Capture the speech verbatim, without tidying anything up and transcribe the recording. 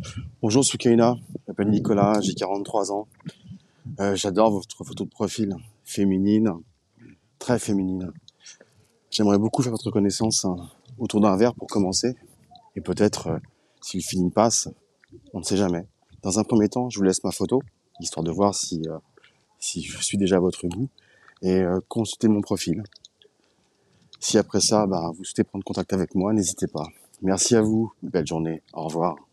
Bonjour Soukaina, je m'appelle Nicolas, j'ai quarante-trois ans. Euh, j'adore votre photo de profil, féminine, très féminine. J'aimerais beaucoup faire votre connaissance hein, autour d'un verre pour commencer. Et peut-être, euh, si le feeling passe, on ne sait jamais. Dans un premier temps, je vous laisse ma photo, histoire de voir si, euh, si je suis déjà à votre goût. Et euh, consultez mon profil. Si après ça, bah, vous souhaitez prendre contact avec moi, n'hésitez pas. Merci à vous, belle journée, au revoir.